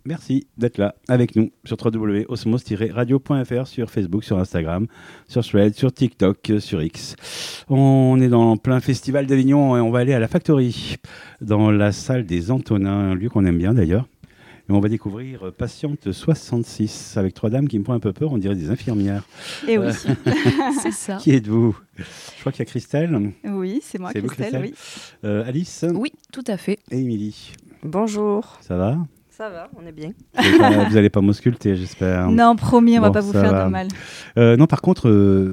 Merci d'être là avec nous sur www.osmos-radio.fr, sur Facebook, sur Instagram, sur Thread, sur TikTok, sur X. On est dans plein festival d'Avignon et on va aller à la Factory, dans la salle des Antonins, un lieu qu'on aime bien d'ailleurs. Et on va découvrir Patiente 66 avec 3 dames qui me font un peu peur, on dirait des infirmières. Et oui, c'est ça. Qui êtes-vous ? Je crois qu'il y a Christelle. Oui, c'est moi, C'est vous, Christelle. Oui. Alice. Oui, tout à fait. Et Émilie. Bonjour. Ça va ? Ça va, on est bien. Vous n'allez pas m'ausculter, j'espère. Non, promis, on Bon, va pas vous ça faire va. de mal. Non, par contre,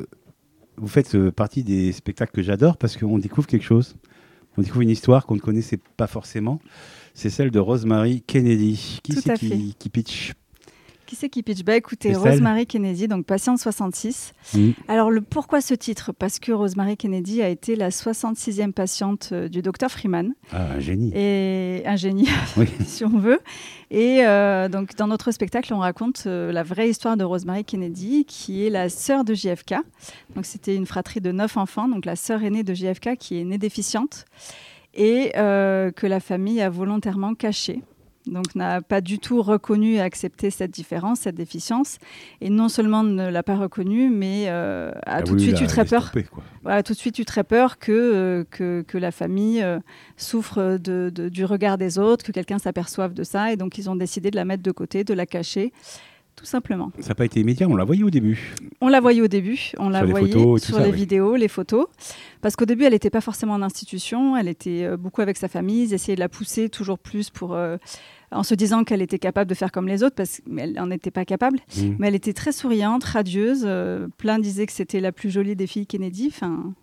vous faites partie des spectacles que j'adore parce qu'on découvre quelque chose. On découvre une histoire qu'on ne connaissait pas forcément. C'est celle de Rosemary Kennedy. Qui Tout c'est à fait. qui pitch ? Qui c'est qui pitch ? Bah écoutez, Christelle. Rosemary Kennedy, donc Patiente 66. Alors pourquoi ce titre ? Parce que Rosemary Kennedy a été la 66e patiente du docteur Freeman. Ah, un génie. Et un génie, Oui. si on veut. Et donc dans notre spectacle, on raconte la vraie histoire de Rosemary Kennedy, qui est la sœur de JFK. Donc c'était une fratrie de 9 enfants, donc la sœur aînée de JFK qui est née déficiente et que la famille a volontairement cachée. Donc n'a pas du tout reconnu et accepté cette différence, cette déficience. Et non seulement ne l'a pas reconnue, mais a tout de suite eu très peur. Voilà, tout de suite eu très peur que la famille souffre du regard des autres, que quelqu'un s'aperçoive de ça. Et donc ils ont décidé de la mettre de côté, de la cacher. Tout simplement. Ça n'a pas été immédiat, on l'a voyé au début. On l'a voyée au début, on l'a voyée sur les vidéos, les photos. Parce qu'au début, elle n'était pas forcément en institution, elle était beaucoup avec sa famille, ils essayaient de la pousser toujours plus en se disant qu'elle était capable de faire comme les autres, parce qu'elle n'en était pas capable. Mais elle était très souriante, radieuse. Plein disaient que c'était la plus jolie des filles Kennedy. Enfin,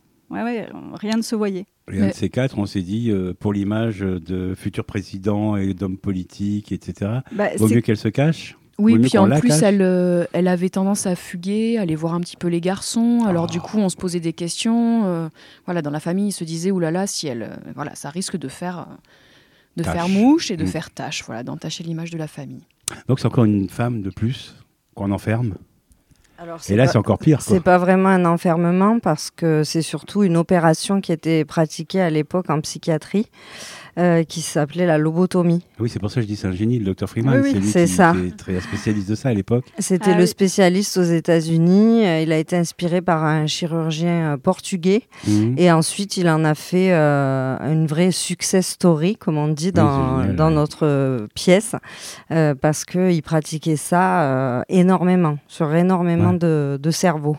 rien ne se voyait. Et un de ces quatre, on s'est dit, pour l'image de futurs présidents et d'hommes politiques, etc., vaut mieux qu'elle se cache. Oui, puis en plus, elle avait tendance à fuguer, aller voir un petit peu les garçons. Alors du coup, on se posait des questions. Dans la famille, ils se disaient, oulala, si elle, ça risque de faire mouche et de faire tâche, d'entacher l'image de la famille. Donc c'est encore une femme de plus qu'on enferme. Alors, et là, c'est encore pire. C'est pas vraiment un enfermement parce que c'est surtout une opération qui était pratiquée à l'époque en psychiatrie. Qui s'appelait la lobotomie. Oui, c'est pour ça que je dis c'est un génie, le Dr Freeman. Oui, c'est ça. Qui est très spécialiste de ça à l'époque. C'était le spécialiste aux États-Unis. Il a été inspiré par un chirurgien portugais. Et ensuite, il en a fait une vraie success story, comme on dit dans notre pièce, parce qu'il pratiquait ça énormément, sur énormément de cerveaux.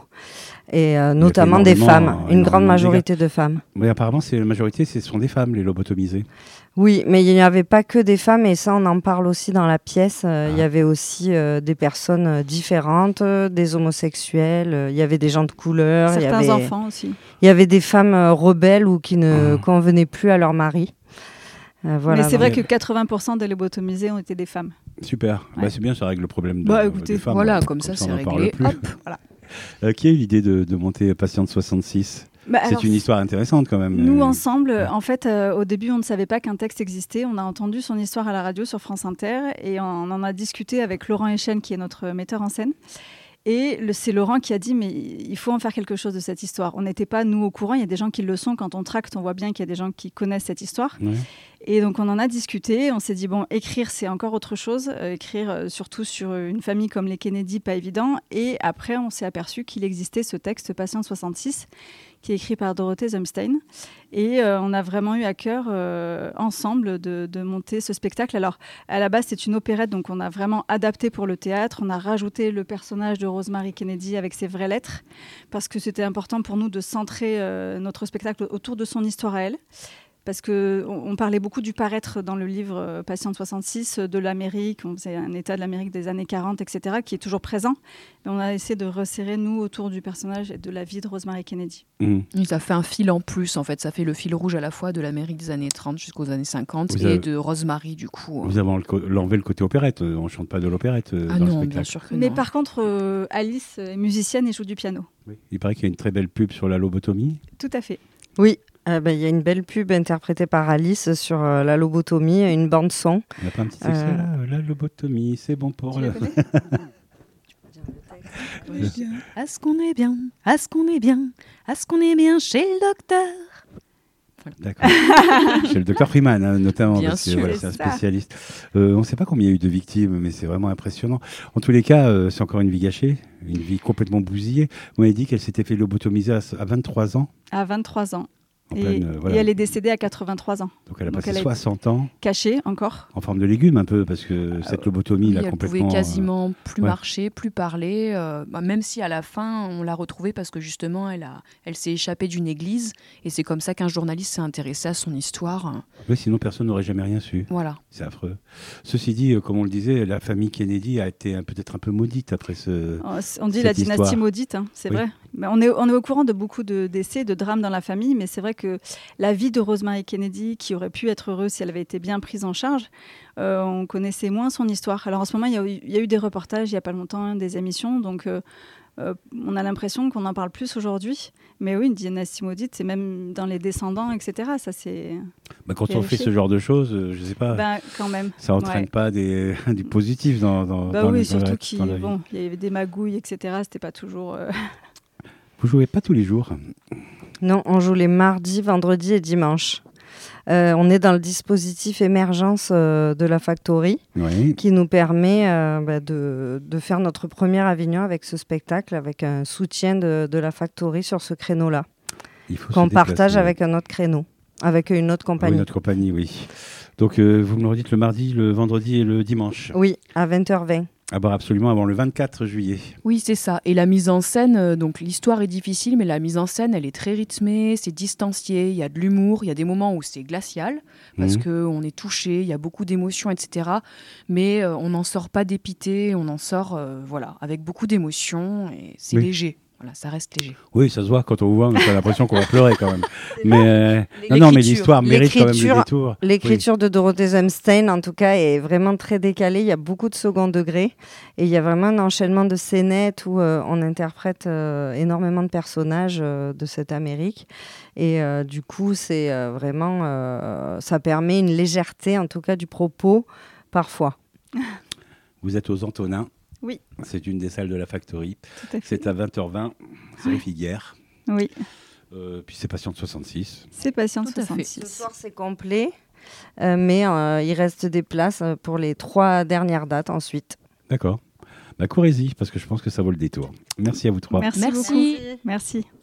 Et notamment des femmes, une grande majorité de femmes. Oui, apparemment, la majorité, ce sont des femmes, les lobotomisées. Oui, mais il n'y avait pas que des femmes, et ça, on en parle aussi dans la pièce. Il y avait aussi des personnes différentes, des homosexuels, il y avait des gens de couleur. Certains enfants aussi. Il y avait des femmes rebelles ou qui ne convenaient plus à leur mari. Mais c'est vrai que 80% des lobotomisés ont été des femmes. Super, c'est bien, ça règle le problème écoutez, des femmes. Voilà, comme ça, c'est réglé. Hop, voilà. Qui a eu l'idée de monter Patiente 66 ? C'est une histoire intéressante quand même. Nous, ensemble, en fait, au début, on ne savait pas qu'un texte existait. On a entendu son histoire à la radio sur France Inter et on en a discuté avec Laurent Echen, qui est notre metteur en scène. Et c'est Laurent qui a dit, mais il faut en faire quelque chose de cette histoire. On n'était pas, nous, au courant. Il y a des gens qui le sont. Quand on tracte, on voit bien qu'il y a des gens qui connaissent cette histoire. Ouais. Et donc, on en a discuté. On s'est dit, bon, écrire, c'est encore autre chose. Écrire, surtout sur une famille comme les Kennedy, pas évident. Et après, on s'est aperçu qu'il existait ce texte, Patiente 66, qui est écrit par Dorothée Zumstein. Et on a vraiment eu à cœur, ensemble, de monter ce spectacle. Alors, à la base, c'est une opérette, donc on a vraiment adapté pour le théâtre. On a rajouté le personnage de Rosemary Kennedy avec ses vraies lettres, parce que c'était important pour nous de centrer notre spectacle autour de son histoire à elle. Parce qu'on parlait beaucoup du paraître dans le livre Patiente 66, de l'Amérique, on faisait un état de l'Amérique des années 40, etc., qui est toujours présent. Mais on a essayé de resserrer, nous, autour du personnage et de la vie de Rosemary Kennedy. Ça fait un fil en plus, en fait. Ça fait le fil rouge à la fois de l'Amérique des années 30 jusqu'aux années 50 de Rosemary, du coup. Vous avez enlevé le côté opérette. On ne chante pas de l'opérette dans le spectacle. Bien sûr que non. Mais par contre, Alice est musicienne et joue du piano. Oui. Il paraît qu'il y a une très belle pub sur la lobotomie. Tout à fait. Oui. Il y a une belle pub interprétée par Alice sur la lobotomie, une bande-son. Il n'y a pas un petit extrait là, la lobotomie, c'est bon pour le... À ce qu'on est bien, à ce qu'on est bien, à ce qu'on est bien chez le docteur. Voilà. D'accord. C'est le docteur Freeman, notamment, Bien parce que sûr, voilà, c'est c'est un ça. spécialiste. On ne sait pas combien il y a eu de victimes, mais c'est vraiment impressionnant. En tous les cas, c'est encore une vie gâchée, une vie complètement bousillée. Vous m'avez dit qu'elle s'était fait lobotomiser à 23 ans. À 23 ans. En Et, pleine, voilà. et elle est décédée à 83 ans. Donc elle a passé elle a 60 ans Cachée encore. en forme de légume un peu, parce que cette lobotomie Oui, l'a elle complètement... pouvait quasiment plus ouais. marcher, plus parler, même si à la fin, on l'a retrouvée parce que justement, elle s'est échappée d'une église. Et c'est comme ça qu'un journaliste s'est intéressé à son histoire. Oui, sinon personne n'aurait jamais rien su. Voilà. C'est affreux. Ceci dit, comme on le disait, la famille Kennedy a été peut-être un peu maudite après ce... On dit cette la dynastie histoire. maudite, c'est Oui. vrai. Mais on est au courant de beaucoup de décès, de drames dans la famille, mais c'est vrai que la vie de Rosemary Kennedy, qui aurait pu être heureuse si elle avait été bien prise en charge, on connaissait moins son histoire. Alors en ce moment, il y a eu des reportages, il n'y a pas longtemps, des émissions, donc on a l'impression qu'on en parle plus aujourd'hui. Mais oui, une dynastie maudite, c'est même dans les descendants, etc. Ça, c'est... Quand on vérifié. fait ce genre de choses, je ne sais pas, quand même. ça n'entraîne Ouais. pas du positif dans Oui, les- surtout dans qu'il la vie. il y avait des magouilles, etc. C'était pas toujours... Vous jouez pas tous les jours. Non, on joue les mardis, vendredis et dimanches. On est dans le dispositif émergence de la Factory Oui. qui nous permet de faire notre première Avignon avec ce spectacle, avec un soutien de la Factory sur ce créneau-là, Il faut qu'on se déplacer. partage avec un autre créneau, avec une autre Oui, compagnie. notre compagnie, oui. Donc, vous me le redites le mardi, le vendredi et le dimanche. Oui, à 20h20. À voir absolument avant le 24 juillet. Oui, c'est ça. Et la mise en scène, donc l'histoire est difficile, mais la mise en scène, elle est très rythmée, c'est distancié, il y a de l'humour, il y a des moments où c'est glacial, parce qu'on est touché, il y a beaucoup d'émotions, etc. Mais on n'en sort pas dépité, on en sort avec beaucoup d'émotions, et c'est Oui. léger. Voilà, ça reste léger. Oui, ça se voit quand on vous voit, on a l'impression qu'on va pleurer quand même. Mais non, mais l'histoire mérite quand même le détour. L'écriture de Dorothée Zemstein, en tout cas, est vraiment très décalée. Il y a beaucoup de second degré et il y a vraiment un enchaînement de scénettes où on interprète énormément de personnages de cette Amérique. Et du coup, c'est vraiment... ça permet une légèreté, en tout cas, du propos, parfois. Vous êtes aux Antonins. Oui. C'est une des salles de la Factory. Tout à fait. C'est à 20h20. C'est les Figuières. Oui, Puis c'est Patiente 66. c'est Patient Tout à fait. 66. Ce soir, c'est complet, mais il reste des places pour les 3 dernières dates ensuite. D'accord. Courez-y, parce que je pense que ça vaut le détour. Merci à vous trois. Merci Merci. beaucoup. Merci.